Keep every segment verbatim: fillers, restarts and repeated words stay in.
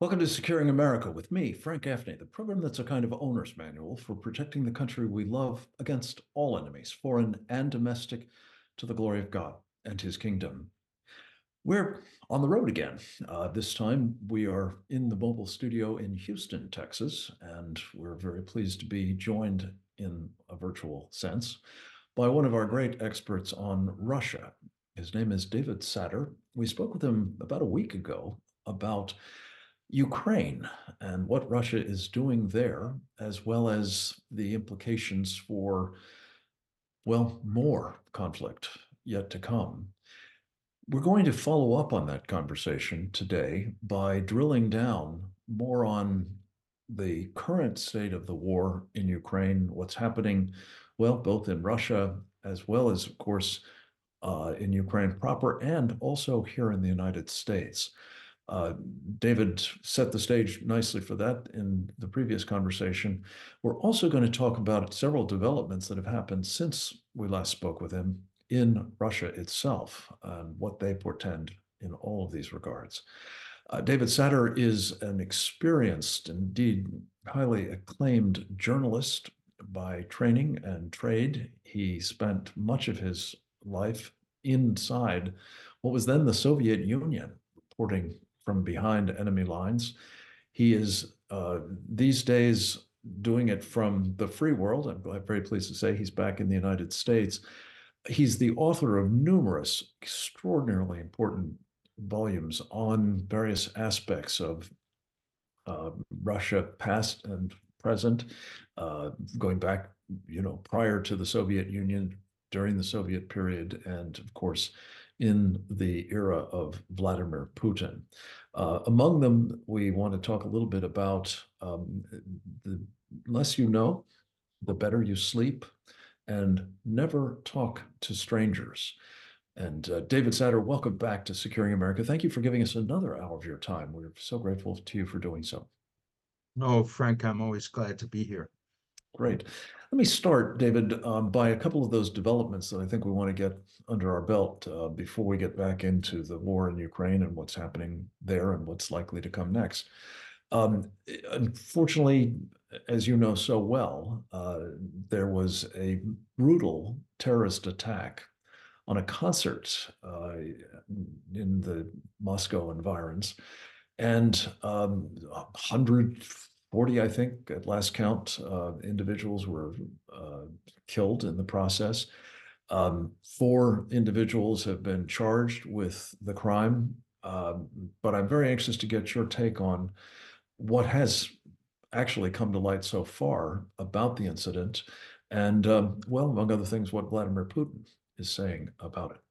Welcome to Securing America with me, Frank Gaffney, the program that's a kind of owner's manual for protecting the country we love against all enemies, foreign and domestic, to the glory of God and his kingdom. We're on the road again. Uh, this time we are in the mobile studio in Houston, Texas, and we're very pleased to be joined in a virtual sense by one of our great experts on Russia. His name is David Satter. We spoke with him about a week ago about Ukraine and what Russia is doing there, as well as the implications for, well, more conflict yet to come. We're going to follow up on that conversation today by drilling down more on the current state of the war in Ukraine, what's happening, well, both in Russia as well as, of course, uh, in Ukraine proper, and also here in the United States. Uh, David set the stage nicely for that in the previous conversation. We're also going to talk about several developments that have happened since we last spoke with him in Russia itself and what they portend in all of these regards. Uh, David Satter is an experienced, indeed highly acclaimed journalist by training and trade. He spent much of his life inside what was then the Soviet Union, reporting from behind enemy lines. He is uh, these days doing it from the free world. I'm very pleased to say he's back in the United States. He's the author of numerous extraordinarily important volumes on various aspects of uh, Russia, past and present, uh, going back, you know, prior to the Soviet Union, during the Soviet period, and of course, in the era of Vladimir Putin. Uh, among them, we want to talk a little bit about um, the less you know, the better you sleep, and never talk to strangers. And uh, David Satter, welcome back to Securing America. Thank you for giving us another hour of your time. We're so grateful to you for doing so. Oh, Frank, I'm always glad to be here. Great. Let me start, David, um, by a couple of those developments that I think we want to get under our belt uh, before we get back into the war in Ukraine and what's happening there and what's likely to come next. Um, unfortunately, as you know so well, uh, there was a brutal terrorist attack on a concert uh, in the Moscow environs, and um, one hundred forty, I think, at last count, uh, individuals were uh, killed in the process. Um, four individuals have been charged with the crime, um, but I'm very anxious to get your take on what has actually come to light so far about the incident, and um, well, among other things, what Vladimir Putin is saying about it.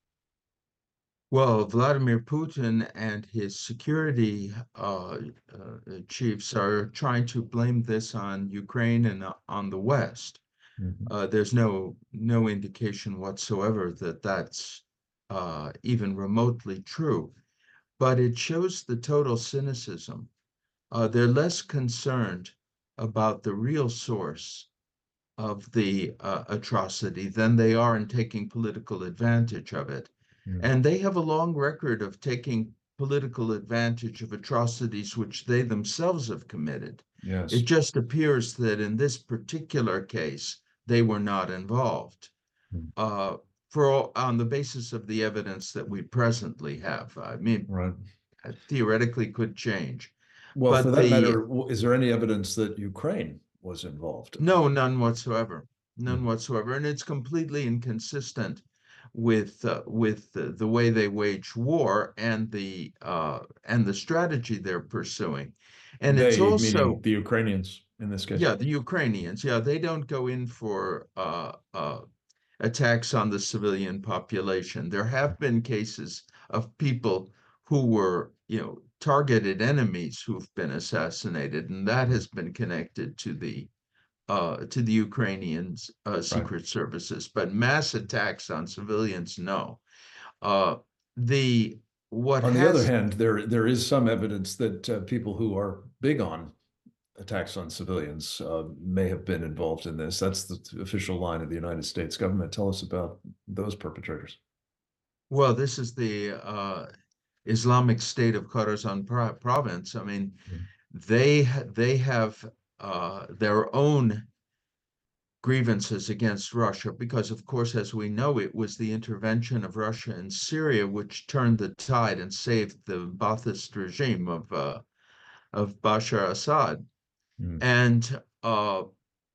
Well, Vladimir Putin and his security uh, uh, chiefs are trying to blame this on Ukraine and uh, on the West. Mhm. Uh, there's no no indication whatsoever that that's uh, even remotely true, but it shows the total cynicism. Uh, they're less concerned about the real source of the uh, atrocity than they are in taking political advantage of it. Mhm. And they have a long record of taking political advantage of atrocities which they themselves have committed. It Yes. just appears that in this particular case, they were not involved. Mhm. Uh, for all, on the basis of the evidence that we presently have. I mean, Right. theoretically could change. Well, for But that the matter, is there any evidence that Ukraine was involved in No, none whatsoever. None it? whatsoever. And it's completely inconsistent with uh, with the, the way they wage war and the uh, and the strategy they're pursuing. And it's They, meaning also, the Ukrainians in this case. yeah, the Ukrainians, yeah, they don't go in for uh, uh, attacks on the civilian population. There have been cases of people who were, you know, targeted enemies who've been assassinated, and that has been connected to the uh, to the Ukrainians' uh, Right. secret services, but mass attacks on civilians, no. Uh, the what On the other has hand, there there is some evidence that uh, people who are big on attacks on civilians uh, may have been involved in this. That's the official line of the United States government. Tell us about those perpetrators. well, this is the uh, Islamic State of Khorasan pro- province. I mean, Mm. they they have uh, their own grievances against Russia because, of course, as we know, it was the intervention of Russia in Syria which turned the tide and saved the Ba'athist regime of uh, of Bashar Assad. Mm. And uh,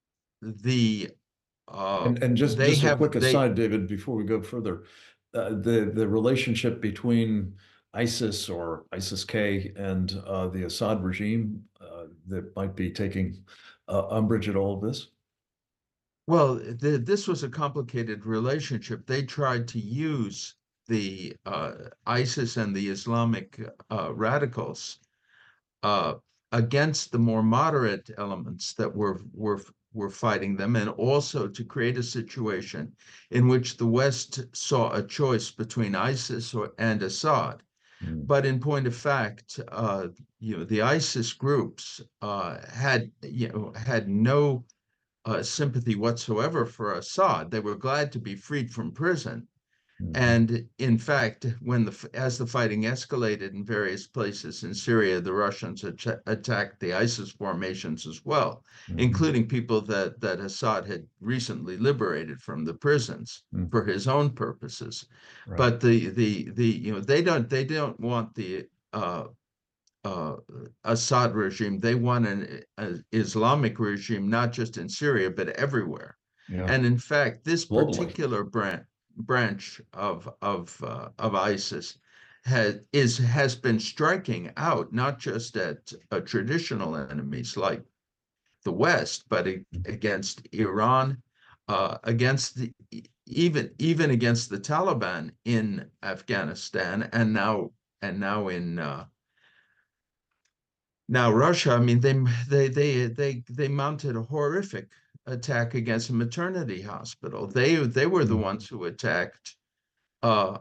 the uh, And and just they just a have quick they aside, David, before we go further, uh, the the relationship between ISIS or ISIS-K and uh, the Assad regime uh, that might be taking uh, umbrage at all of this. well, the, this was a complicated relationship. They tried to use the uh, ISIS and the Islamic uh, radicals uh, against the more moderate elements that were were were fighting them, and also to create a situation in which the West saw a choice between ISIS or, and Assad. Mm. But in point of fact, uh, you know, the ISIS groups uh, had you know had no uh, sympathy whatsoever for Assad. They were glad to be freed from prison. Mhm. And in fact, when the as the fighting escalated in various places in Syria, the Russians at attacked the ISIS formations as well, Mhm. including people that that Assad had recently liberated from the prisons for Mhm. his own purposes. Right. But the the the you know they don't they don't want the uh, uh, Assad regime. They want an, an Islamic regime, not just in Syria, but everywhere. Yeah. And in fact, this Globally. particular branch branch of of uh, of ISIS has is has been striking out not just at uh, traditional enemies like the West, but against Iran, uh, against the even even against the Taliban in Afghanistan, and now and now in uh, now, Russia, I mean, they they they they they mounted a horrific attack against a maternity hospital. They they were the Mm. ones who attacked uh,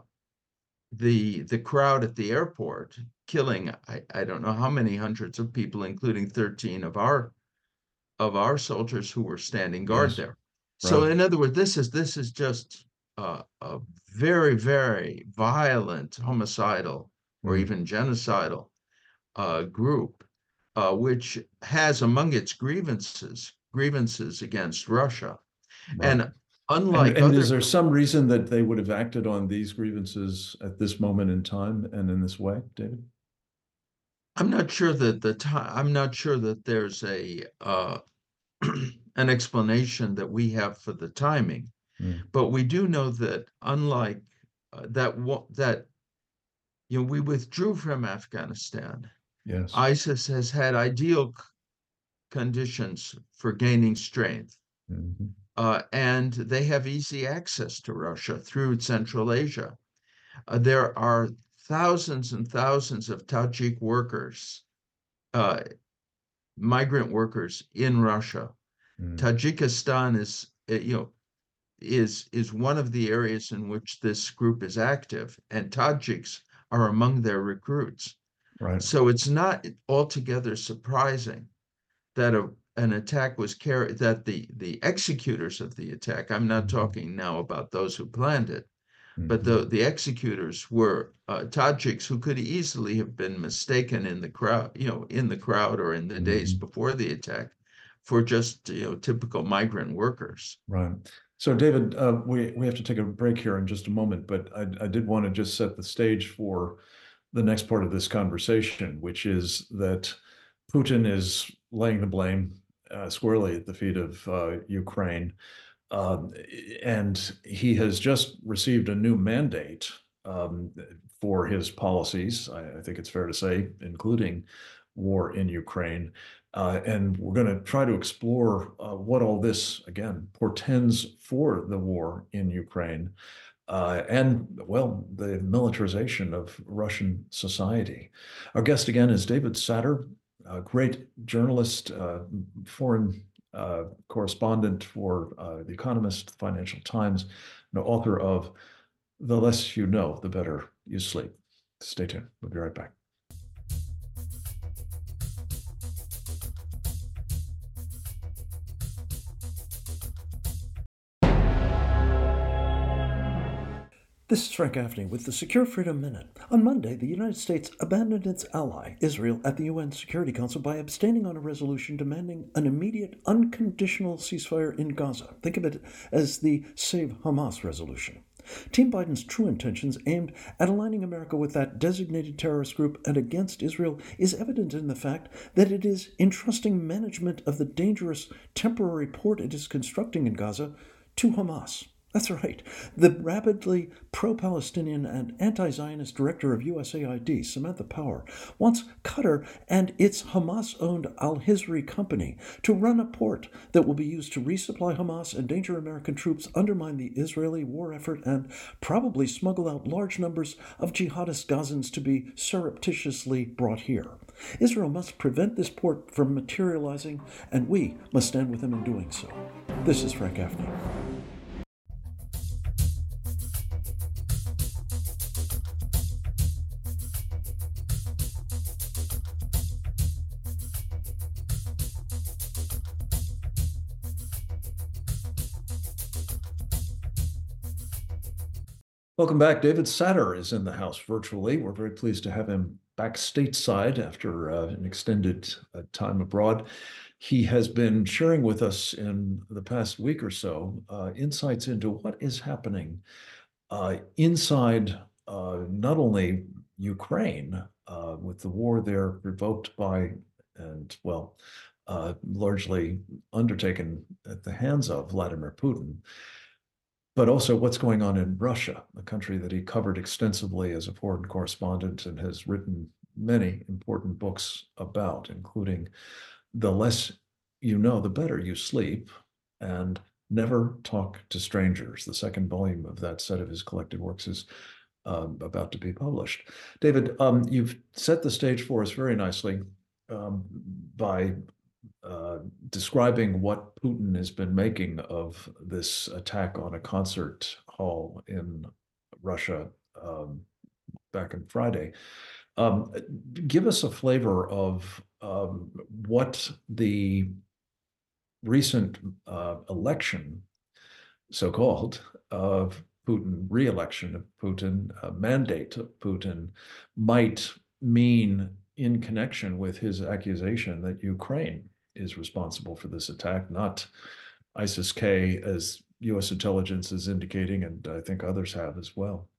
the the crowd at the airport, killing I, I don't know how many hundreds of people, including thirteen of our of our soldiers who were standing guard Yes. there. So, Right. in other words, this is this is just uh, a very very violent, homicidal, or Mm. even genocidal uh, group, uh, which has among its grievances grievances against Russia. Right. And And unlike and is other, there some reason that they would have acted on these grievances at this moment in time and in this way, David? I'm not sure that the time, I'm not sure that there's a uh, an explanation that we have for the timing, Mm. but we do know that unlike uh, that that you know we withdrew from Afghanistan. Yes. ISIS has had ideal conditions for gaining strength. Mhm. Uh, and they have easy access to Russia through Central Asia. Uh, there are thousands and thousands of Tajik workers, uh, migrant workers in Russia. Mm. Tajikistan is, uh, you know, is is one of the areas in which this group is active, and Tajiks are among their recruits. Right. So it's not altogether surprising that a, an attack was carried, that the, the executors of the attack, I'm not Mhm. talking now about those who planned it, but Mhm. the, the executors were uh, Tajiks who could easily have been mistaken in the crowd, you know, in the crowd or in the days Mhm. before the attack for just, you know, typical migrant workers. Right. So, David, uh, we we have to take a break here in just a moment, but I, I did want to just set the stage for the next part of this conversation, which is that Putin is laying the blame uh, squarely at the feet of uh, Ukraine. Um, and he has just received a new mandate um, for his policies, I, I think it's fair to say, including war in Ukraine. Uh, and we're going to try to explore uh, what all this, again, portends for the war in Ukraine uh, and, well, the militarization of Russian society. Our guest again is David Satter, a great journalist, uh, foreign uh, correspondent for uh, The Economist, Financial Times, and author of The Less You Know, the Better You Sleep. Stay tuned. We'll be right back. The This is Frank Gaffney with the Secure Freedom Minute. On Monday, the United States abandoned its ally, Israel, at the U N Security Council by abstaining on a resolution demanding an immediate, unconditional ceasefire in Gaza. Think of it as the Save Hamas resolution. Team Biden's true intentions aimed at aligning America with that designated terrorist group and against Israel is evident in the fact that it is entrusting management of the dangerous temporary port it is constructing in Gaza to Hamas. That's right. The rapidly pro-Palestinian and anti-Zionist director of U S A I D, Samantha Power, wants Qatar and its Hamas-owned Al-Hizri company to run a port that will be used to resupply Hamas, endanger American troops, undermine the Israeli war effort, and probably smuggle out large numbers of jihadist Gazans to be surreptitiously brought here. Israel must prevent this port from materializing, and we must stand with them in doing so. This is Frank Gaffney. Welcome back. David Satter is in the house virtually. We're very pleased to have him back stateside after uh, an extended uh, time abroad. He has been sharing with us in the past week or so uh, insights into what is happening uh, inside uh, not only Ukraine, uh, with the war there provoked by and, well, uh, largely undertaken at the hands of Vladimir Putin, but also what's going on in Russia, a country that he covered extensively as a foreign correspondent and has written many important books about, including The Less You Know, the Better You Sleep, and Never Talk to Strangers. The second volume of that set of his collected works is um, about to be published. David, um, you've set the stage for us very nicely um, by Uh, describing what Putin has been making of this attack on a concert hall in Russia um, back on Friday. Um, give us a flavor of um, what the recent uh, election, so-called, of Putin, re-election of Putin, uh, mandate of Putin might mean in connection with his accusation that Ukraine is responsible for this attack, not ISIS-K, as U S intelligence is indicating, and I think others have as well.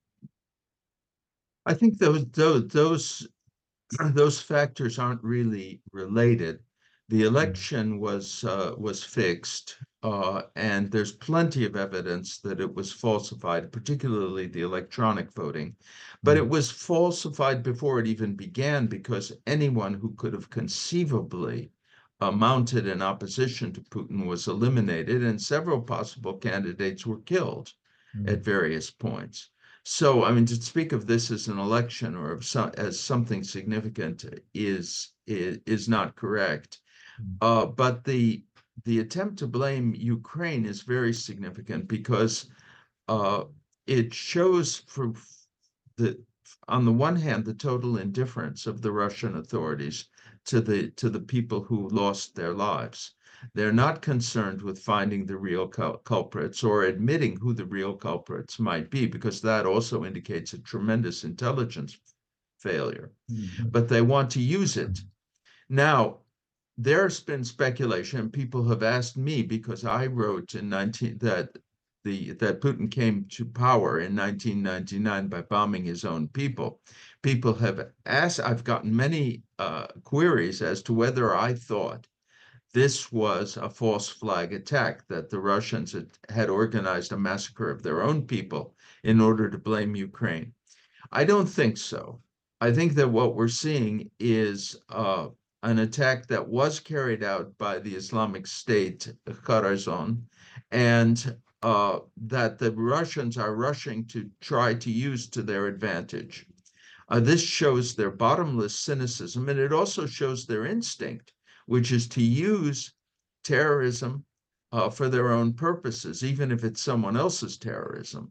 I think those those those, those factors aren't really related. The election was uh, was fixed, uh, and there's plenty of evidence that it was falsified, particularly the electronic voting. But it was falsified before it even began, because anyone who could have conceivably uh, mounted in opposition to Putin was eliminated, and several possible candidates were killed mm. at various points. So, I mean, to speak of this as an election or of some, as something significant is is, is not correct. Mm. Uh, but the the attempt to blame Ukraine is very significant, because uh, it shows, for the on the one hand, the total indifference of the Russian authorities to the to the people who lost their lives. They're not concerned with finding the real cul culprits or admitting who the real culprits might be, because that also indicates a tremendous intelligence failure. Mm-hmm. But they want to use it. Now, there's been speculation. People have asked me, because I wrote in nineteen that the that Putin came to power in nineteen ninety-nine by bombing his own people. People have asked. I've gotten many uh, queries as to whether I thought this was a false flag attack, that the Russians had, had organized a massacre of their own people in order to blame Ukraine. I don't think so. I think that what we're seeing is uh, an attack that was carried out by the Islamic State, Khorasan, and uh, that the Russians are rushing to try to use to their advantage. Uh, this shows their bottomless cynicism, and it also shows their instinct, which is to use terrorism uh, for their own purposes, even if it's someone else's terrorism.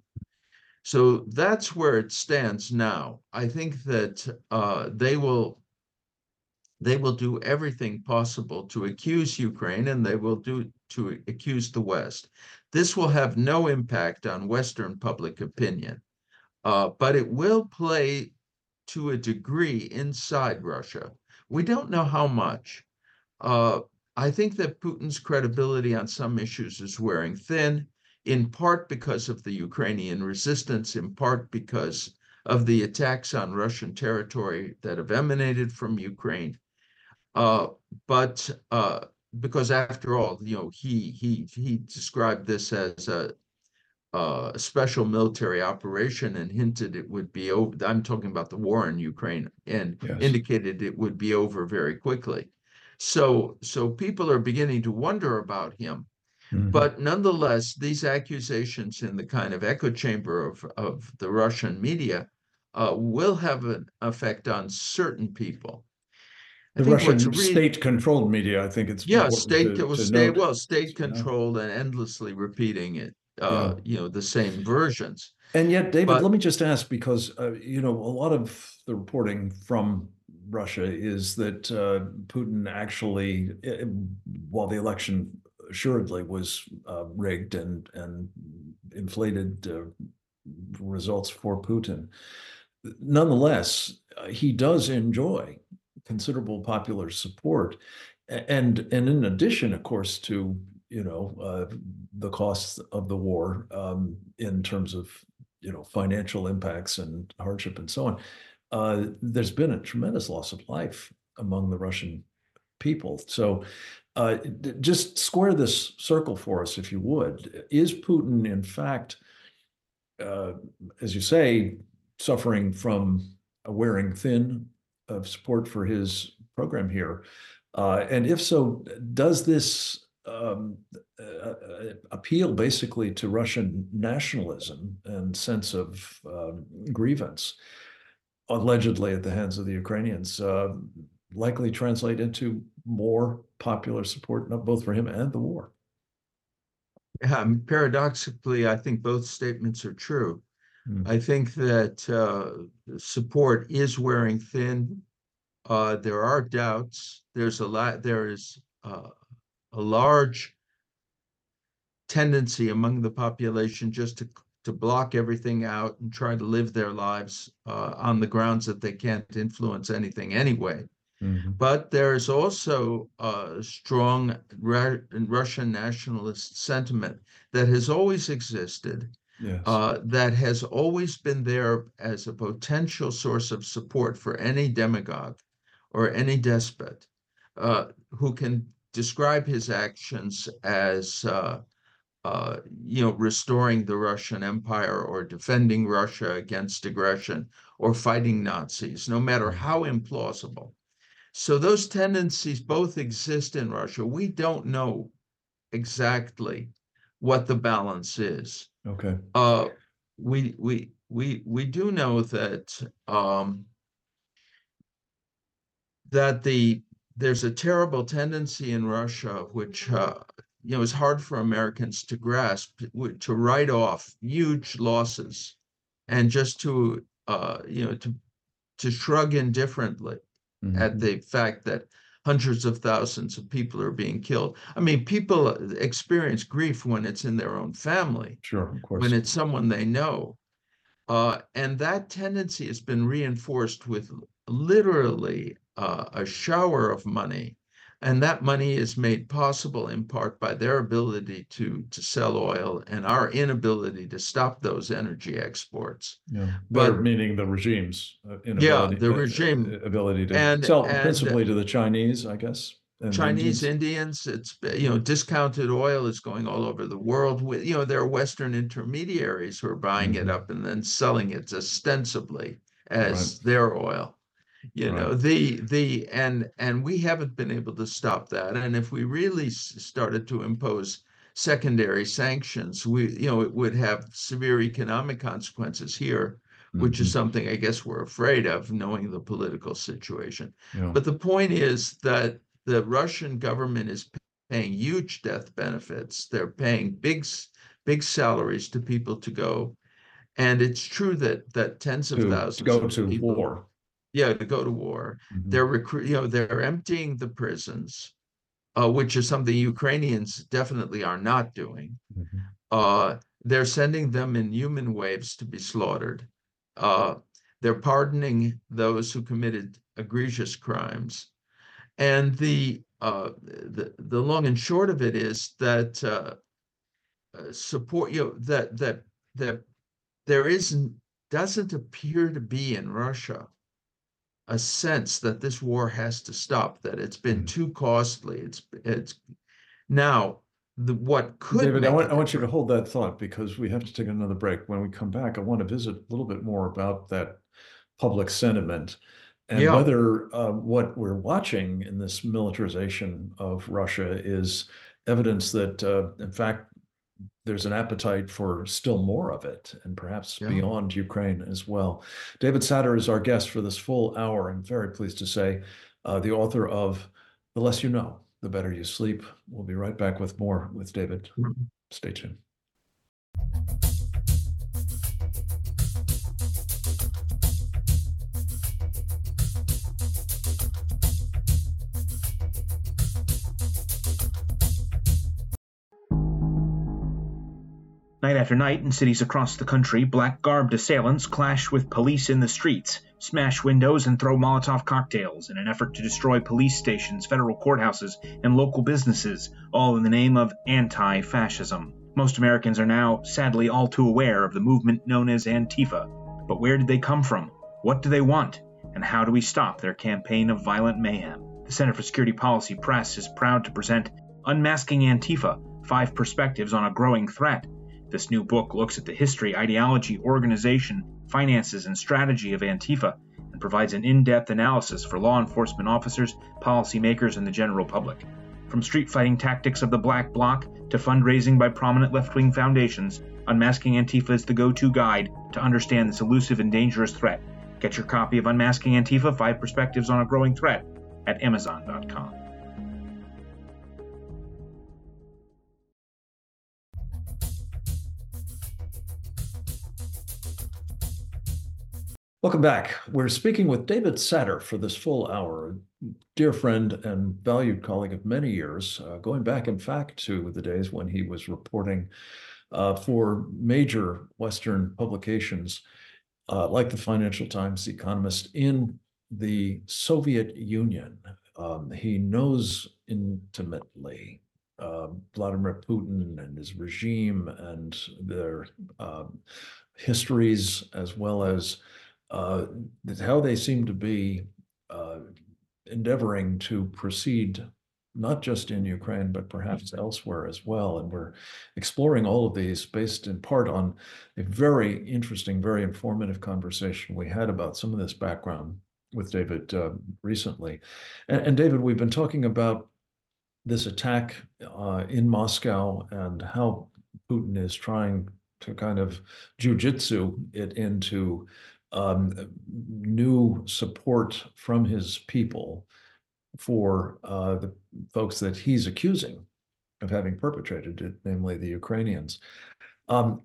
So that's where it stands now. I think that uh, they will they will do everything possible to accuse Ukraine, and they will do to accuse the West. This will have no impact on Western public opinion. uh, but it will play to a degree inside Russia. We don't know how much. Uh, I think that Putin's credibility on some issues is wearing thin, in part because of the Ukrainian resistance, in part because of the attacks on Russian territory that have emanated from Ukraine. Uh, but uh, because after all, you know, he he he described this as a, a special military operation and hinted it would be over. I'm talking about the war in Ukraine, and Yes. indicated it would be over very quickly. So so people are beginning to wonder about him. Mhm. But nonetheless, these accusations in the kind of echo chamber of, of the Russian media uh, will have an effect on certain people. I The think what's Russian re state-controlled media, I think it's yeah, important state to, that was to state note. well, state Yeah. controlled and endlessly repeating it, Yeah. uh, you know, the same versions. And yet, David, But let me just ask, because uh, you know, a lot of the reporting from Russia is that uh, Putin actually, uh, while the election assuredly was uh, rigged and and inflated uh, results for Putin, nonetheless, uh, he does enjoy considerable popular support, and and in addition, of course, to you know uh, the costs of the war um, in terms of you know financial impacts and hardship and so on. Uh, there's been a tremendous loss of life among the Russian people. So, uh, just square this circle for us, if you would. Is Putin, in fact, uh, as you say, suffering from a wearing thin of support for his program here? Uh, and if so, does this um, uh, appeal basically to Russian nationalism and sense of um, grievance, allegedly at the hands of the Ukrainians, uh, likely translate into more popular support, both for him and the war? um, paradoxically, I think both statements are true. Mm. I think that uh, support is wearing thin. Uh, there are doubts. There's a lot. There is uh, a large tendency among the population just to to block everything out and try to live their lives uh, on the grounds that they can't influence anything anyway. Mm-hmm. But there is also a strong Russian nationalist sentiment that has always existed, Yes. uh, that has always been there as a potential source of support for any demagogue or any despot uh, who can describe his actions as uh, uh, you know, restoring the Russian Empire or defending Russia against aggression or fighting Nazis, no matter how implausible. So those tendencies both exist in Russia. We don't know exactly what the balance is. Okay. Uh, we we we we do know that um, that the there's a terrible tendency in Russia, which uh, you know is hard for Americans to grasp, to write off huge losses and just to uh, you know to to shrug indifferently at Mm-hmm. the fact that hundreds of thousands of people are being killed. I mean, people experience grief when it's in their own family, Sure, of when course. it's someone they know. Uh, and that tendency has been reinforced with literally uh, a shower of money. And that money is made possible in part by their ability to, to sell oil and our inability to stop those energy exports. Yeah, they're But meaning the regime's uh, yeah, inability the regime uh, ability to and sell and principally to the Chinese, I guess, and the Chinese Indians. Indians, it's, you know, discounted oil is going all over the world. With, you know, there are Western intermediaries who are buying it Mm-hmm. up and then selling it ostensibly Right, as their oil. You right. know, the the and and we haven't been able to stop that. And if we really started to impose secondary sanctions, we, you know, it would have severe economic consequences here, which is Mm-hmm. something I guess we're afraid of, knowing the political situation. Yeah. But the point is that the Russian government is paying huge death benefits. They're paying big, big salaries to people to go. And it's true that that tens of To to thousands go of to people, war. yeah, to go to war. Mm-hmm. They're recruit, you know, they're emptying the prisons, uh, which is something Ukrainians definitely are not doing. Mm-hmm. Uh, they're sending them in human waves to be slaughtered. Uh, they're pardoning those who committed egregious crimes. And the, uh, the, the long and short of it is that uh, uh, support, you know, that, that, that there isn't, doesn't appear to be in Russia a sense that this war has to stop, that it's been Mm. too costly. It's, it's now the, what could David, I make want, a I want you to difference. hold that thought because we have to take another break. When we come back, I want to visit a little bit more about that public sentiment and Yeah. whether uh, what we're watching in this militarization of Russia is evidence that, uh, in fact, there's an appetite for still more of it, and perhaps Yeah. beyond Ukraine as well. David Satter is our guest for this full hour. I'm very pleased to say, uh, the author of The Less You Know, The Better You Sleep. We'll be right back with more with David. Stay tuned. Night after night, in cities across the country, black-garbed assailants clash with police in the streets, smash windows, and throw Molotov cocktails in an effort to destroy police stations, federal courthouses, and local businesses, all in the name of anti-fascism. Most Americans are now, sadly, all too aware of the movement known as Antifa. But where did they come from? What do they want? And how do we stop their campaign of violent mayhem? The Center for Security Policy Press is proud to present Unmasking Antifa, Five Perspectives on a Growing Threat. This new book looks at the history, ideology, organization, finances, and strategy of Antifa and provides an in-depth analysis for law enforcement officers, policymakers, and the general public. From street fighting tactics of the Black Bloc to fundraising by prominent left-wing foundations, Unmasking Antifa is the go-to guide to understand this elusive and dangerous threat. Get your copy of Unmasking Antifa, Five Perspectives on a Growing Threat at amazon dot com. Welcome back. We're speaking with David Satter for this full hour, a dear friend and valued colleague of many years, uh, going back, in fact, to the days when he was reporting uh, for major Western publications uh, like the Financial Times, The Economist, in the Soviet Union. Um, he knows intimately uh, Vladimir Putin and his regime and their uh, histories, as well as uh, how they seem to be uh, endeavoring to proceed not just in Ukraine, but perhaps elsewhere as well. And we're exploring all of these based in part on a very interesting, very informative conversation we had about some of this background with David uh, recently. And, and David, we've been talking about this attack uh, in Moscow and how Putin is trying to kind of jujitsu it into um, new support from his people for uh, the folks that he's accusing of having perpetrated it, namely the Ukrainians. Um,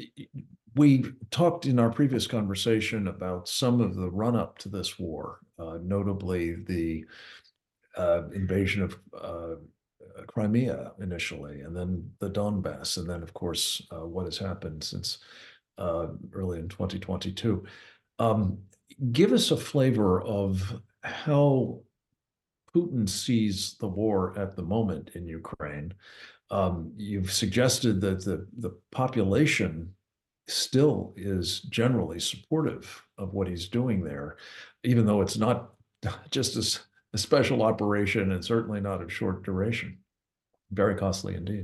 we talked in our previous conversation about some of the run-up to this war, uh, notably the uh, invasion of uh, Crimea initially, and then the Donbass, and then, of course, uh, what has happened since uh, early in twenty twenty-two. Um, give us a flavor of how Putin sees the war at the moment in Ukraine. Um, you've suggested that the, the population still is generally supportive of what he's doing there, even though it's not just a, a special operation and certainly not of short duration. Very costly indeed.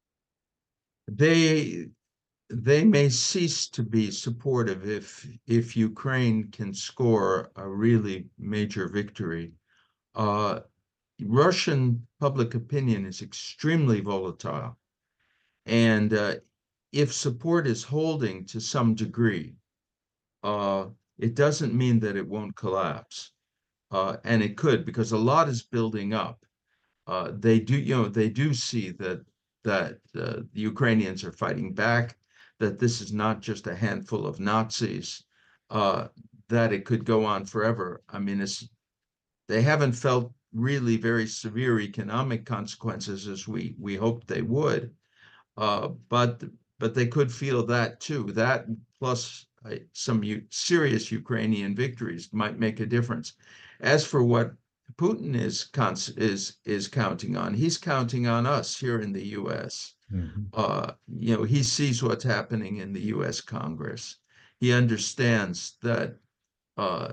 They they may cease to be supportive if if Ukraine can score a really major victory. Uh, Russian public opinion is extremely volatile, and uh, if support is holding to some degree, uh, it doesn't mean that it won't collapse, uh, and it could, because a lot is building up. Uh, they do, you know, they do see that that uh, the Ukrainians are fighting back, that this is not just a handful of Nazis, uh, that it could go on forever. I mean, it's they haven't felt really very severe economic consequences as we we hoped they would, uh, but but they could feel that too. That plus uh, some u- serious Ukrainian victories might make a difference. As for what Putin is cons- is is counting on, he's counting on us here in the U S. Mhm. Uh, you know, he sees what's happening in the U S Congress. He understands that uh,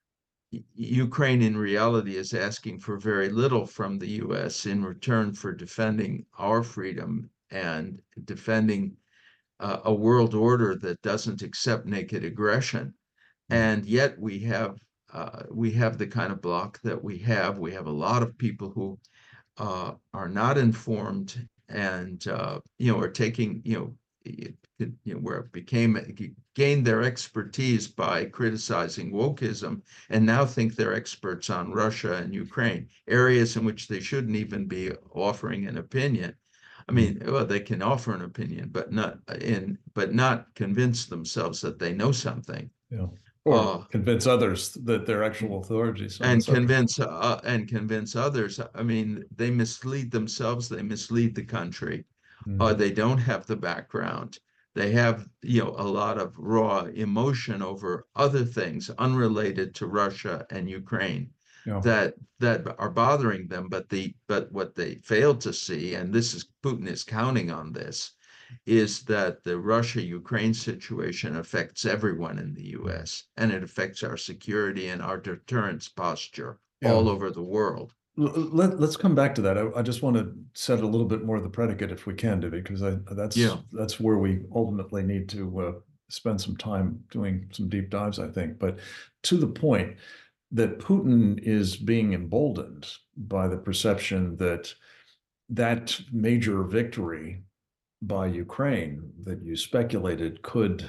Ukraine in reality is asking for very little from the U S in return for defending our freedom and defending uh, a world order that doesn't accept naked aggression. And yet we have uh, we have the kind of bloc that we have. We have a lot of people who uh, are not informed and uh, you know are taking you know it, it, you know where it became gained their expertise by criticizing wokeism and now think they're experts on Russia and Ukraine, areas in which they shouldn't even be offering an opinion. I mean, well, they can offer an opinion, but not in but not convince themselves that they know something. Yeah. Or Uh, convince others that they're actual authorities on the and subject. convince uh, and convince others. I mean, they mislead themselves. They mislead the country. Mhm. Uh, they don't have the background. They have, you know, a lot of raw emotion over other things unrelated to Russia and Ukraine Yeah. that that are bothering them. But the but what they failed to see, and this is Putin is counting on this, is that the Russia-Ukraine situation affects everyone in the U S and it affects our security and our deterrence posture Yeah. all over the world. Let, let's come back to that. I, I just want to set a little bit more of the predicate if we can, David, because I that's Yeah. that's where we ultimately need to uh, spend some time doing some deep dives, I think. But to the point that Putin is being emboldened by the perception that that major victory by Ukraine that you speculated could,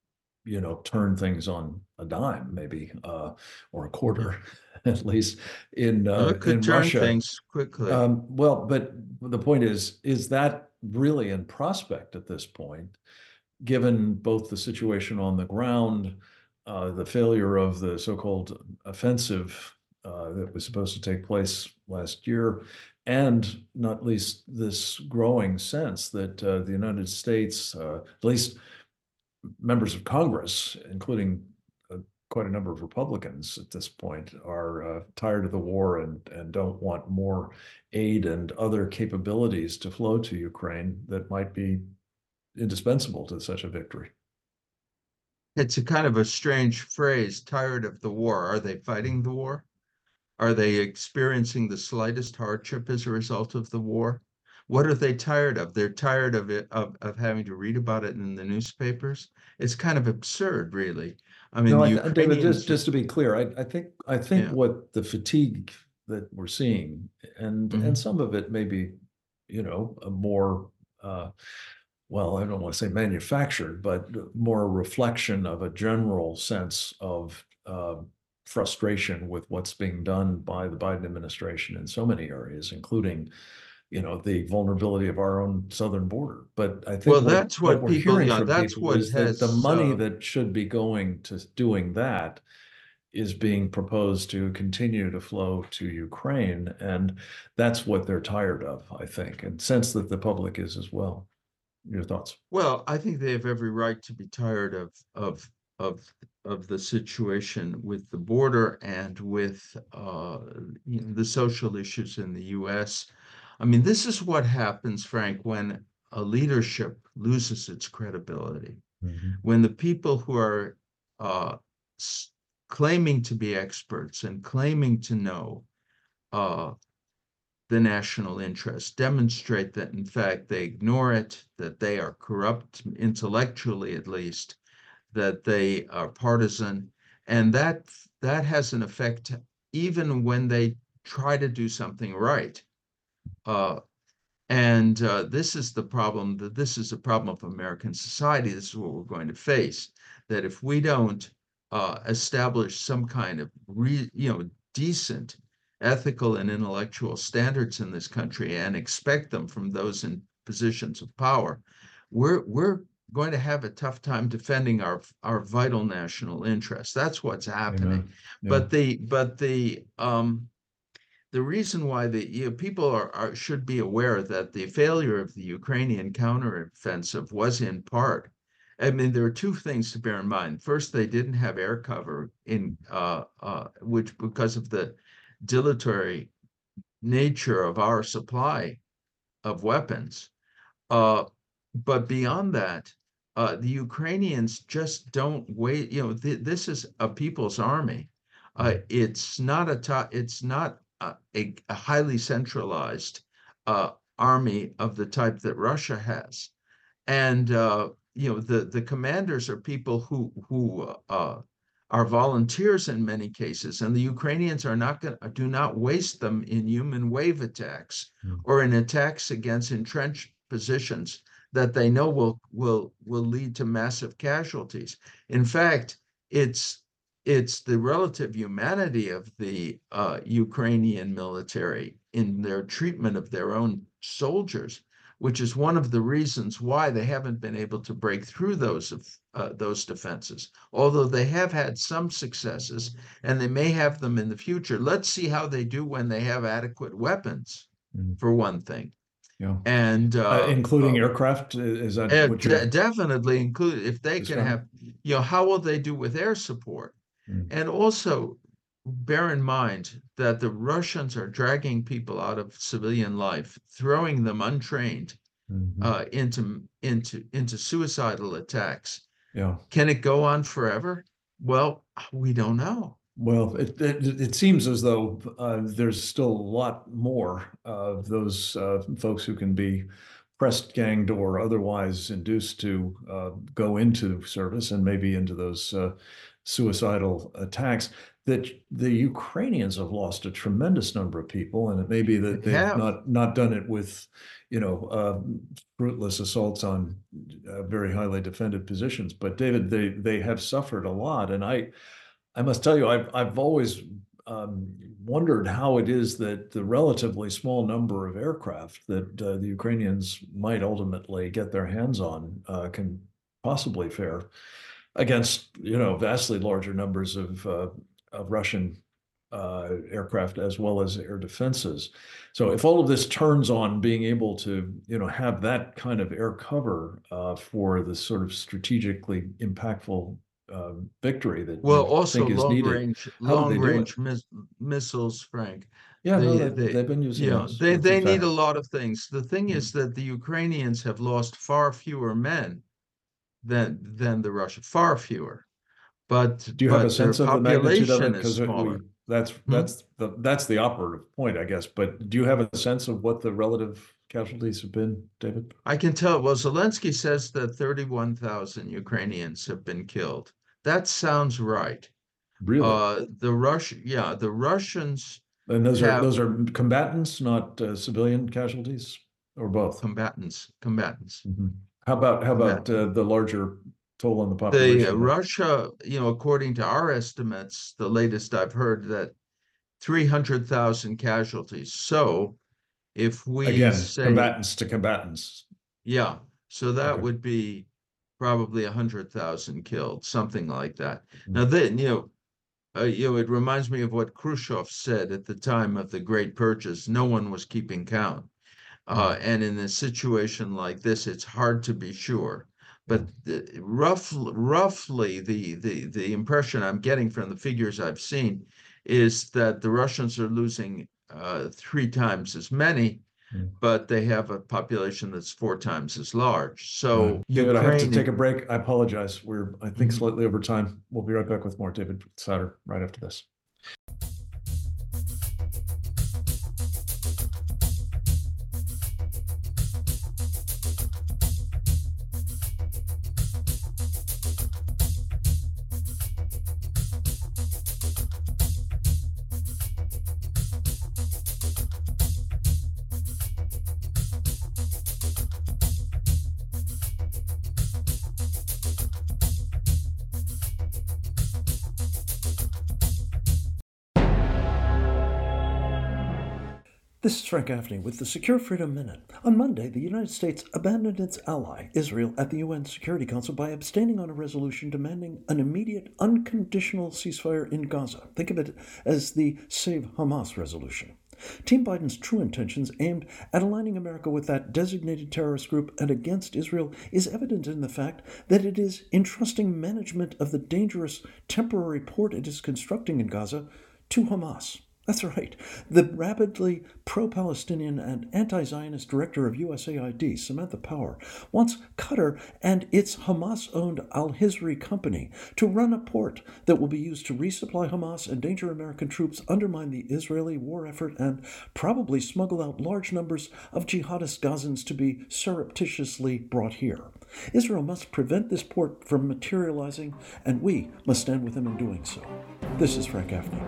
you know, turn things on a dime, maybe, uh, or a quarter, at least in Well, uh, it could in turn Russia. things quickly. Um, well, but the point is, is that really in prospect at this point, given both the situation on the ground, uh, the failure of the so-called offensive uh, that was supposed to take place last year, and not least this growing sense that uh, the United States, uh, at least members of Congress, including uh, quite a number of Republicans at this point, are uh, tired of the war and, and don't want more aid and other capabilities to flow to Ukraine that might be indispensable to such a victory. It's a kind of a strange phrase, tired of the war. Are they fighting the war? Are they experiencing the slightest hardship as a result of the war? What are they tired of? They're tired of it, of, of having to read about it in the newspapers. It's kind of absurd, really. I mean, No, the I th- David, Ukrainians, just just to be clear, I, I think I think yeah. what the fatigue that we're seeing, and Mhm. and some of it may be, you know, a more uh, well, I don't want to say manufactured, but more a reflection of a general sense of uh, frustration with what's being done by the Biden administration in so many areas, including, you know, the vulnerability of our own southern border. But I think Well, what that's what what we're people, hearing yeah, from that's people what is that the has, money uh, that should be going to doing that is being proposed to continue to flow to Ukraine. And that's what they're tired of, I think, and sense that the public is as well. Your thoughts? well, I think they have every right to be tired of of of of the situation with the border and with uh, you know, the social issues in the U S. I mean, this is what happens, Frank, when a leadership loses its credibility. Mhm. When the people who are uh, claiming to be experts and claiming to know uh, the national interest, demonstrate that in fact they ignore it, that they are corrupt intellectually at least, that they are partisan, and that that has an effect even when they try to do something right. Uh, and uh, this is the problem, that this is a problem of American society. This is what we're going to face, that if we don't uh, establish some kind of re, you know, decent ethical and intellectual standards in this country and expect them from those in positions of power, we're we're going to have a tough time defending our our vital national interests. That's what's happening. Amen. Yeah. But the but the um the reason why the you know, people are, are should be aware that the failure of the Ukrainian counteroffensive was in part I mean, there are two things to bear in mind. First, they didn't have air cover in uh, uh, which, because of the dilatory nature of our supply of weapons. Uh, but beyond that, uh, the Ukrainians just don't wait. You know, th this is a people's army. Uh, it's not a it's not a, a, a highly centralized uh, army of the type that Russia has. And uh, you know, the the commanders are people who who uh, are volunteers in many cases, and the Ukrainians are not going do not waste them in human wave attacks Mm. or in attacks against entrenched positions that they know will will will lead to massive casualties. In fact, it's it's the relative humanity of the uh, Ukrainian military in their treatment of their own soldiers, which is one of the reasons why they haven't been able to break through those uh, those defenses, although they have had some successes, and they may have them in the future. Let's see how they do when they have adequate weapons, Mm. for one thing. Yeah. And Uh, uh, including uh, aircraft, i- is that uh, what de you're definitely include if they can describing? have, you know, how will they do with air support? Mm. And also bear in mind that the Russians are dragging people out of civilian life, throwing them untrained Mhm. uh, into into into suicidal attacks. Yeah. Can it go on forever? Well, we don't know. Well, it it, it seems as though uh, there's still a lot more of those uh, folks who can be pressed, ganged, or otherwise induced to uh, go into service and maybe into those uh, suicidal attacks. That the Ukrainians have lost a tremendous number of people, and it may be that They they've have. not not done it with, you know, uh, fruitless assaults on uh, very highly defended positions. But David, they they have suffered a lot, and I. I must tell you, I've I've always um, wondered how it is that the relatively small number of aircraft that uh, the Ukrainians might ultimately get their hands on uh, can possibly fare against, you know, vastly larger numbers of uh, of Russian uh, aircraft as well as air defenses. So if all of this turns on being able to, you know, have that kind of air cover uh, for the sort of strategically impactful uh, victory that Well, you also think is long needed, range, how do long they do it? range miss, missiles, Frank. Yeah, no, They, they, they, they've been using you know, those. they, That's a they need a fact. lot of things. The thing is that the Ukrainians have lost far fewer men than than the Russian, far fewer. But Do you have a but their sense of the magnitude of it? population is Because we smaller. that's Hmm? that's the that's the operative point, I guess. But do you have a sense of what the relative casualties have been, David? I can tell. Well, Zelensky says that thirty-one thousand Ukrainians have been killed. That sounds right. Really? Uh, the Rush, yeah, the Russians And those are have those are combatants, not uh, civilian casualties, or both? combatants, combatants, Mhm. How about how about combatants. uh, the larger toll on the The uh, population then? Russia, you know, according to our estimates, the latest I've heard, that three hundred thousand casualties. So if we Again, say, combatants to combatants. yeah, so that Okay. would be probably a hundred thousand killed, something like that. Mm. Now then, you know, uh, you know, it reminds me of what Khrushchev said at the time of the Great Purchase. No one was keeping count. Uh, Mm. and in a situation like this, it's hard to be sure. But the, rough, roughly, the, the, the impression I'm getting from the figures I've seen is that the Russians are losing uh, three times as many, Mm. but they have a population that's four times as large. Uh, So David, I have to Ukraine, take a break. I apologize. We're, I think, Mhm. slightly over time. We'll be right back with more David Sauter right after this. This is Frank Gaffney with the Secure Freedom Minute. On Monday, the United States abandoned its ally, Israel, at the U N Security Council by abstaining on a resolution demanding an immediate, unconditional ceasefire in Gaza. Think of it as the Save Hamas resolution. Team Biden's true intentions aimed at aligning America with that designated terrorist group and against Israel is evident in the fact that it is entrusting management of the dangerous temporary port it is constructing in Gaza to Hamas. That's right. The rapidly pro-Palestinian and anti-Zionist director of U S A I D, Samantha Power, wants Qatar and its Hamas-owned Al-Hizri company to run a port that will be used to resupply Hamas, endanger American troops, undermine the Israeli war effort, and probably smuggle out large numbers of jihadist Gazans to be surreptitiously brought here. Israel must prevent this port from materializing, and we must stand with them in doing so. This is Frank Gaffney.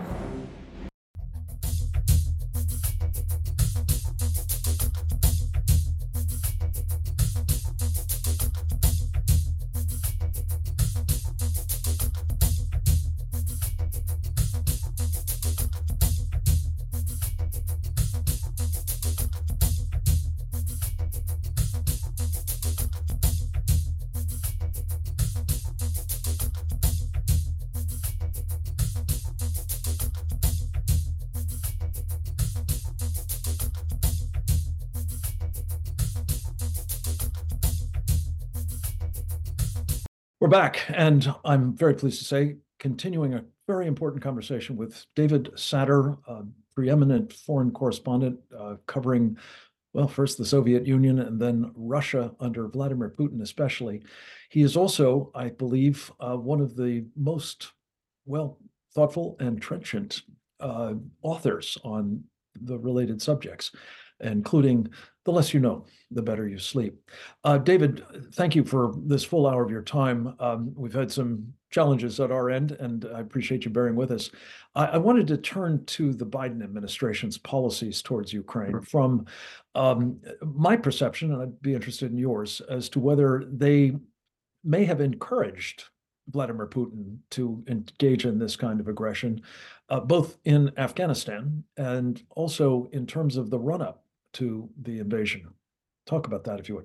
We're back, and I'm very pleased to say, continuing a very important conversation with David Satter, a preeminent foreign correspondent uh, covering, well, first the Soviet Union and then Russia under Vladimir Putin especially. He is also, I believe, uh, one of the most, well, thoughtful and trenchant uh, authors on the related subjects, including The Less You Know, the Better You Sleep. Uh, David, thank you for this full hour of your time. Um, we've had some challenges at our end, and I appreciate you bearing with us. I, I wanted to turn to the Biden administration's policies towards Ukraine from um, my perception, and I'd be interested in yours, as to whether they may have encouraged Vladimir Putin to engage in this kind of aggression, uh, both in Afghanistan and also in terms of the run-up to the invasion. Talk about that, if you would.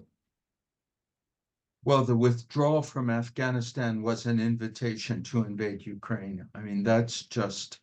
Well, the withdrawal from Afghanistan was an invitation to invade Ukraine. I mean, that's just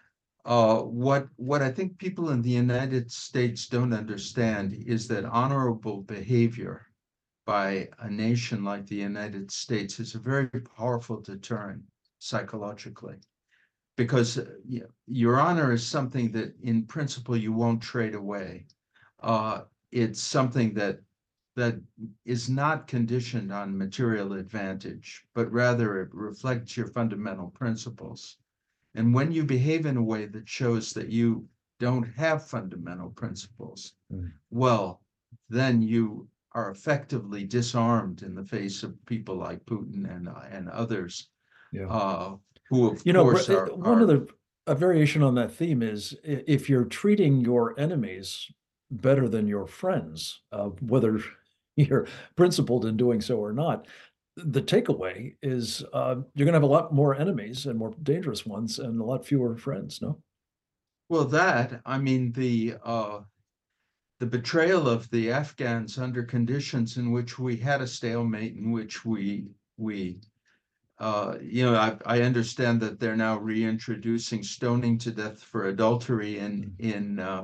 uh, what what I think people in the United States don't understand is that honorable behavior by a nation like the United States is a very powerful deterrent psychologically, because your honor is something that in principle you won't trade away. Uh, it's something that that is not conditioned on material advantage, but rather it reflects your fundamental principles. And when you behave in a way that shows that you don't have fundamental principles, mm. well, then you are effectively disarmed in the face of people like Putin and uh, and others, yeah. uh, who of you know, course are, one are, of the a variation on that theme is if you're treating your enemies better than your friends, uh, whether you're principled in doing so or not, the takeaway is uh, you're going to have a lot more enemies and more dangerous ones and a lot fewer friends, no? Well, that, I mean, the uh, the betrayal of the Afghans under conditions in which we had a stalemate, in which we, we uh, you know, I, I understand that they're now reintroducing stoning to death for adultery in, in uh,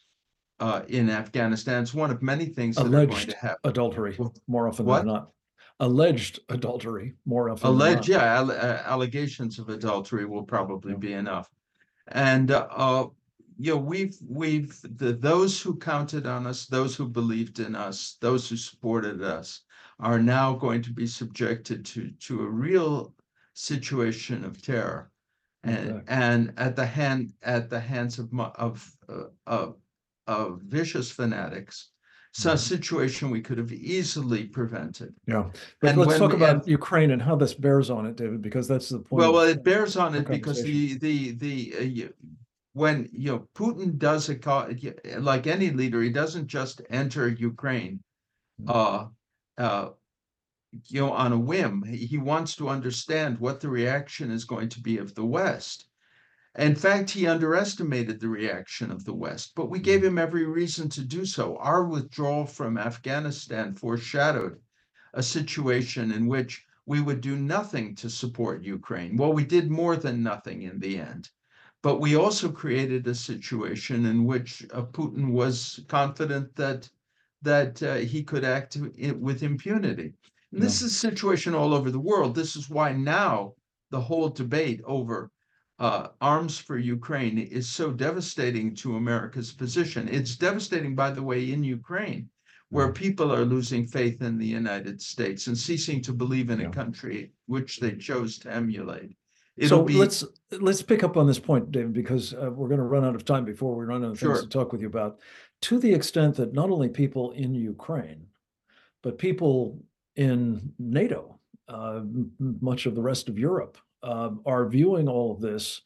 Uh, in Afghanistan. It's one of many things that alleged are going to happen. Adultery, more often what? than not. Alleged adultery, more often Alleged, than not. yeah, alle- allegations of adultery will probably yeah. be enough. And uh, uh, you know, we've we've the, those who counted on us, those who believed in us, those who supported us, are now going to be subjected to to a real situation of terror, and exactly. and at the hand at the hands of of uh, of of vicious fanatics, so a situation we could have easily prevented. Yeah, but and let's talk about and, Ukraine and how this bears on it, David, because that's the point. Well, well it bears on it because the the the uh, you, when you know Putin does it like any leader, he doesn't just enter Ukraine, uh, uh, you know, on a whim. He wants to understand what the reaction is going to be of the West. In fact, he underestimated the reaction of the West, but we gave him every reason to do so. Our withdrawal from Afghanistan foreshadowed a situation in which we would do nothing to support Ukraine. Well, we did more than nothing in the end, But we also created a situation in which uh, Putin was confident that that uh, he could act with impunity. And this Yeah. is a situation all over the world. This is why now the whole debate over uh, arms for Ukraine is so devastating to America's position. It's devastating, by the way, in Ukraine, where people are losing faith in the United States and ceasing to believe in Yeah. a country which they chose to emulate. It'll so be, let's let's pick up on this point, David, because uh, we're going to run out of time before we run out of sure. things to talk with you about. To the extent that not only people in Ukraine, but people in NATO, uh, much of the rest of Europe, uh, are viewing all of this.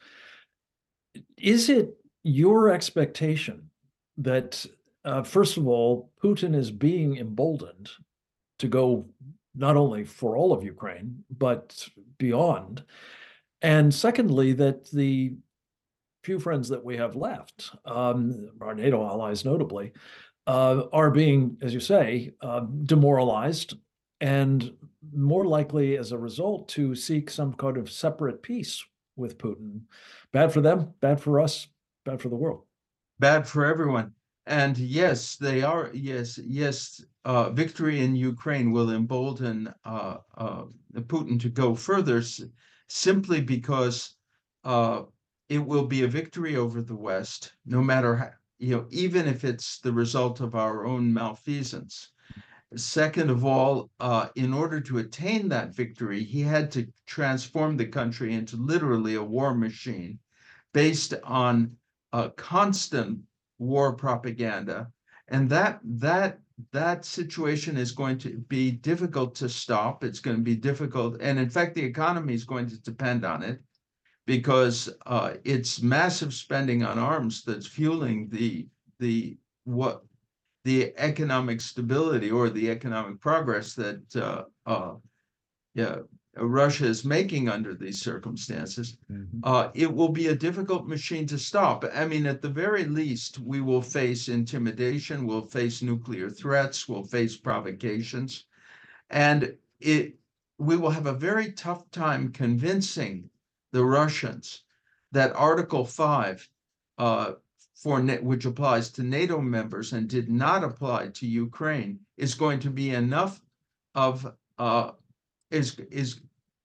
Is it your expectation that, uh, first of all, Putin is being emboldened to go not only for all of Ukraine, but beyond? And secondly, that the few friends that we have left, um, our NATO allies notably, uh, are being, as you say, uh, demoralized and more likely as a result to seek some kind of separate peace with Putin. Bad for them, bad for us, bad for the world. Bad for everyone. And yes, they are, yes, yes, uh, victory in Ukraine will embolden uh, uh, Putin to go further simply because uh, it will be a victory over the West, no matter how, you know, even if it's the result of our own malfeasance. Second of all, uh, in order to attain that victory, he had to transform the country into literally a war machine based on a constant war propaganda. And that that that situation is going to be difficult to stop. It's going to be difficult. And in fact, the economy is going to depend on it because uh, it's massive spending on arms that's fueling the the what the economic stability or the economic progress that uh, uh, yeah, Russia is making under these circumstances. Mm-hmm. uh, it will be a difficult machine to stop. I mean, at the very least, we will face intimidation, we'll face nuclear threats, we'll face provocations, and it we will have a very tough time convincing the Russians that Article five, uh, for which applies to NATO members and did not apply to Ukraine, is going to be enough of uh, is is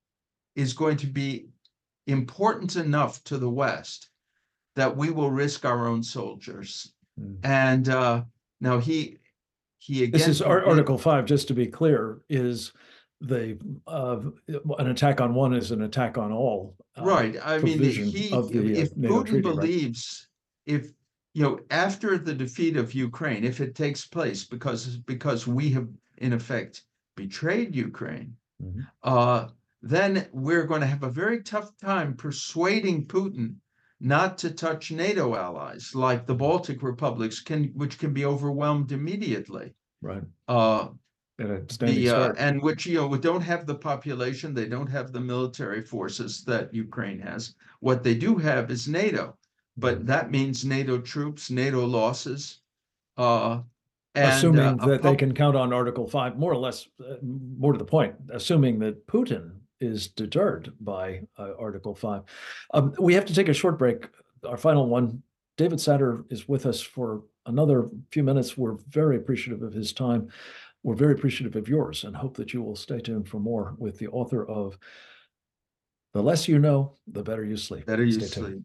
is going to be important enough to the West that we will risk our own soldiers. Mm. And uh, now he he again. This is Article Five. Just to be clear, is the uh, an attack on one is an attack on all. Uh, right. I mean, he the, if NATO Putin treaty, believes right? if you know after the defeat of Ukraine, if it takes place because because we have in effect betrayed Ukraine. Mm-hmm. Uh, then we're going to have a very tough time persuading Putin not to touch NATO allies like the Baltic republics, can which can be overwhelmed immediately. Right. Uh, and, the, uh, and which you know don't have the population, they don't have the military forces that Ukraine has. What they do have is NATO, but that means NATO troops, NATO losses. Uh, And, assuming uh, that they can count on Article five, more or less, uh, more to the point, assuming that Putin is deterred by uh, Article five. Um, we have to take a short break, our final one. David Satter is with us for another few minutes. We're very appreciative of his time. We're very appreciative of yours and hope that you will stay tuned for more with the author of The Less You Know, The Better You Sleep. Better You stay Sleep. Tuned.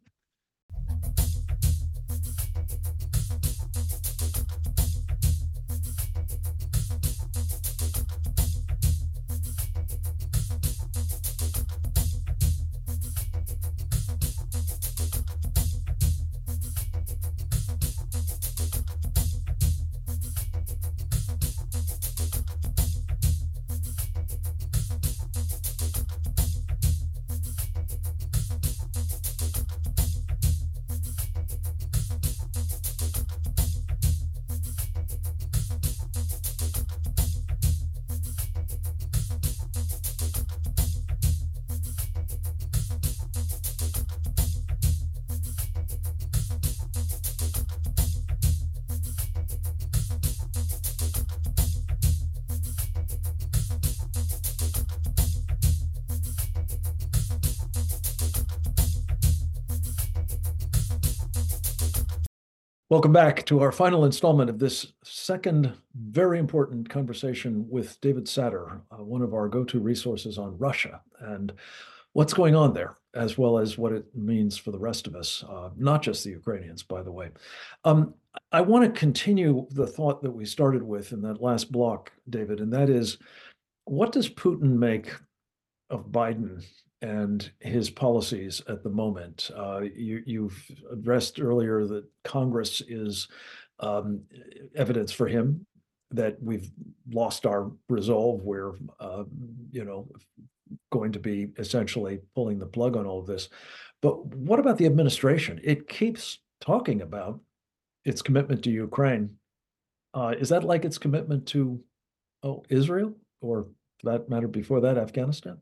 Welcome back to our final installment of this second very important conversation with David Satter, uh, one of our go-to resources on Russia and what's going on there, as well as what it means for the rest of us, uh, not just the Ukrainians, by the way. Um, I want to continue the thought that we started with in that last block, David, and that is, what does Putin make of Biden and his policies at the moment? Uh, you, you've addressed earlier that Congress is um, evidence for him that we've lost our resolve. We're, uh, you know, going to be essentially pulling the plug on all of this. But what about the administration? It keeps talking about its commitment to Ukraine. Uh, is that like its commitment to, oh, Israel, or for that matter, before that, Afghanistan?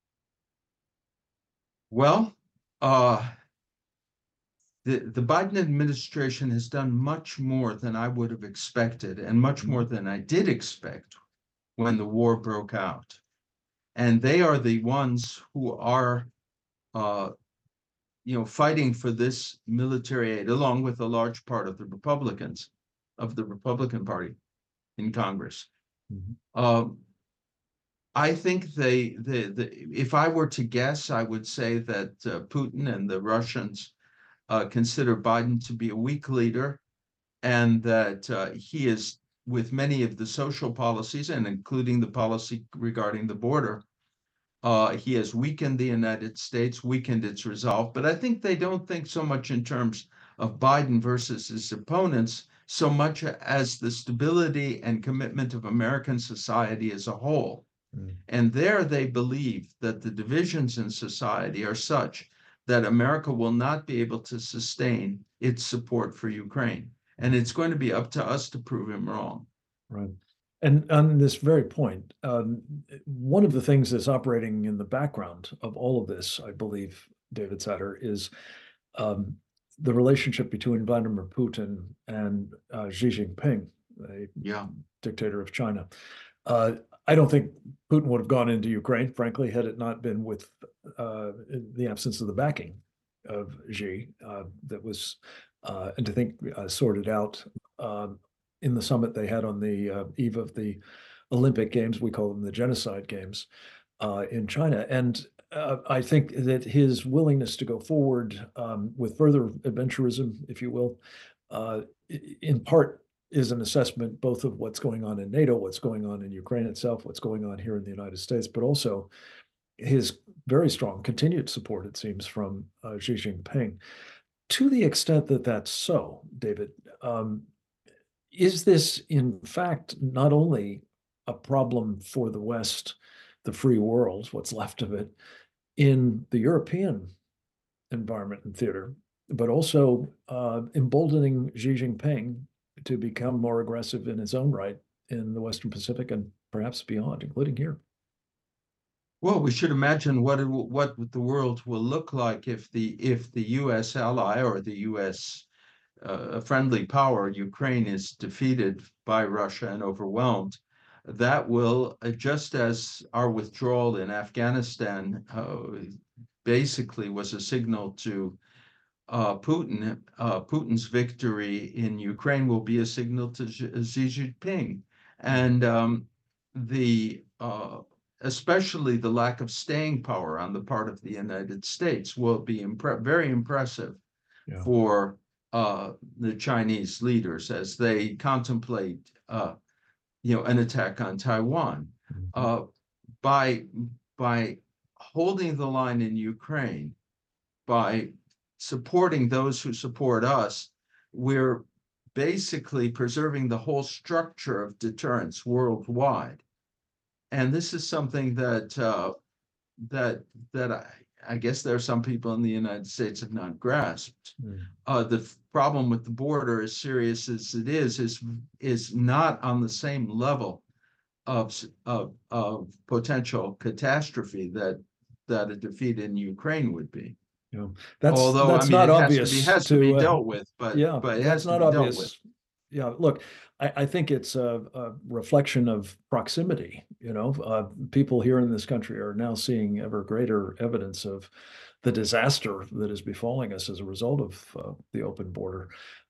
Well, uh, the, the Biden administration has done much more than I would have expected, and much more than I did expect when the war broke out. And they are the ones who are, uh, you know, fighting for this military aid, along with a large part of the Republicans, of the Republican Party in Congress. Mm-hmm. Uh, I think they, the, the, if I were to guess, I would say that uh, Putin and the Russians uh, consider Biden to be a weak leader, and that uh, he is, with many of the social policies, and including the policy regarding the border, uh, he has weakened the United States, weakened its resolve. But I think they don't think so much in terms of Biden versus his opponents, so much as the stability and commitment of American society as a whole. Mm. And there they believe that the divisions in society are such that America will not be able to sustain its support for Ukraine. And it's going to be up to us to prove him wrong. Right. And on this very point, um, one of the things that's operating in the background of all of this, I believe, David Satter, is um, the relationship between Vladimir Putin and uh, Xi Jinping, a yeah. dictator of China. Uh, I don't think Putin would have gone into Ukraine, frankly, had it not been with uh, the absence of the backing of Xi uh, that was, uh, and to think uh, sorted out uh, in the summit they had on the uh, eve of the Olympic Games. We call them the Genocide Games uh, in China. And uh, I think that his willingness to go forward um, with further adventurism, if you will, uh, in part is an assessment both of what's going on in NATO, what's going on in Ukraine itself, what's going on here in the United States, but also his very strong continued support, it seems, from uh, Xi Jinping. To the extent that that's so, David, um, is this in fact not only a problem for the West, the free world, what's left of it, in the European environment and theater, but also uh, emboldening Xi Jinping to become more aggressive in his own right in the Western Pacific and perhaps beyond, including here? Well, we should imagine what it will, what the world will look like if the if the U S ally or the U S uh, friendly power, Ukraine, is defeated by Russia and overwhelmed. That will, uh, just as our withdrawal in Afghanistan uh, basically was a signal to uh, Putin, uh, Putin's victory in Ukraine will be a signal to Xi Jinping. And um, the uh, especially the lack of staying power on the part of the United States will be impre- very impressive yeah. for uh, the Chinese leaders as they contemplate, uh, you know, an attack on Taiwan. Mm-hmm. Uh, by by holding the line in Ukraine, by supporting those who support us, we're basically preserving the whole structure of deterrence worldwide. And this is something that uh, that that I, I guess there are some people in the United States have not grasped. Mm. Uh, the f- problem with the border, as serious as it is, is is not on the same level of of, of potential catastrophe that that a defeat in Ukraine would be. Yeah, that's although that's I mean not it obvious. has to be has to, to be uh, dealt with, but yeah, but it that's has not to be obvious. dealt with. Yeah, look, I, I think it's a, a reflection of proximity. You know, uh, people here in this country are now seeing ever greater evidence of the disaster that is befalling us as a result of uh, the open border.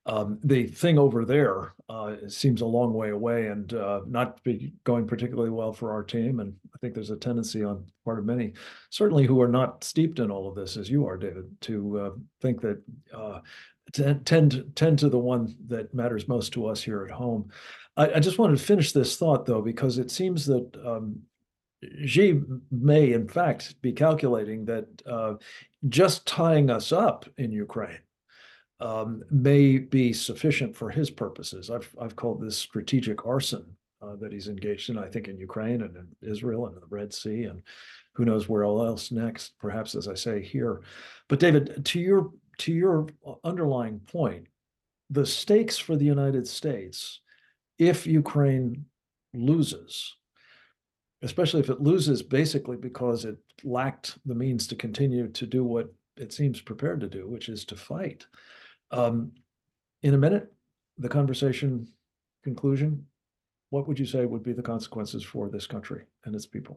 Um, the thing over there uh, seems a long way away and uh, not be going particularly well for our team. And I think there's a tendency on part of many, certainly who are not steeped in all of this as you are, David, to uh, think that uh, tend tend to the one that matters most to us here at home. I, I just wanted to finish this thought though, because it seems that um, Xi may, in fact, be calculating that uh, just tying us up in Ukraine um, may be sufficient for his purposes. I've I've called this strategic arson uh, that he's engaged in. I think in Ukraine and in Israel and in the Red Sea and who knows where else next. Perhaps, as I say here, but David, to your to your underlying point, the stakes for the United States, if Ukraine loses, especially if it loses basically because it lacked the means to continue to do what it seems prepared to do, which is to fight. Um, in a minute, the conversation conclusion, what would you say would be the consequences for this country and its people?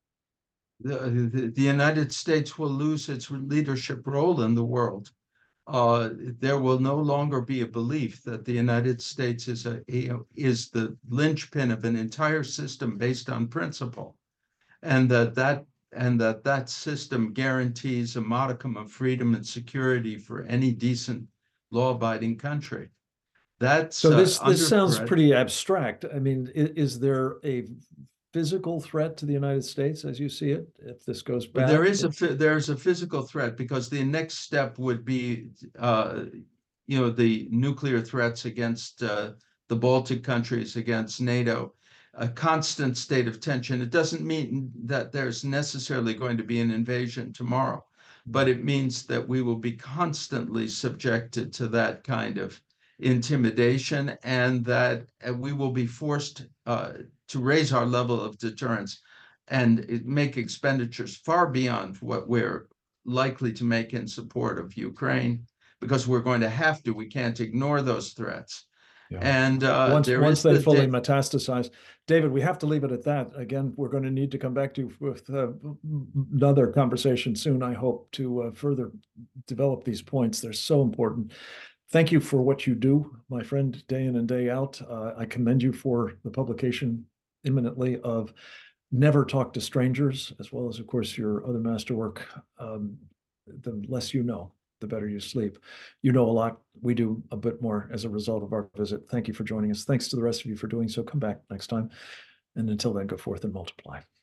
The, the, the United States will lose its leadership role in the world. Uh, there will no longer be a belief that the United States is a, a is the linchpin of an entire system based on principle, and that that and that that system guarantees a modicum of freedom and security for any decent, law-abiding country. That's so. This uh, this sounds threat. pretty abstract. I mean, is, is there a physical threat to the United States as you see it if this goes bad? There is a there's a physical threat, because the next step would be, uh, you know, the nuclear threats against uh, the Baltic countries, against NATO, a constant state of tension. It doesn't mean that there's necessarily going to be an invasion tomorrow, but it means that we will be constantly subjected to that kind of intimidation, and that we will be forced uh, to raise our level of deterrence and make expenditures far beyond what we're likely to make in support of Ukraine, because we're going to have to. We can't ignore those threats. Yeah. And uh, once, there once is they the fully da- metastasize, David, we have to leave it at that. Again, we're going to need to come back to with uh, another conversation soon, I hope, to uh, further develop these points. They're so important. Thank you for what you do, my friend, day in and day out. Uh, I commend you for the publication imminently of Never Talk to Strangers, as well as, of course, your other masterwork. Um, the less you know, the better you sleep. You know a lot. We do a bit more as a result of our visit. Thank you for joining us. Thanks to the rest of you for doing so. Come back next time. And until then, go forth and multiply.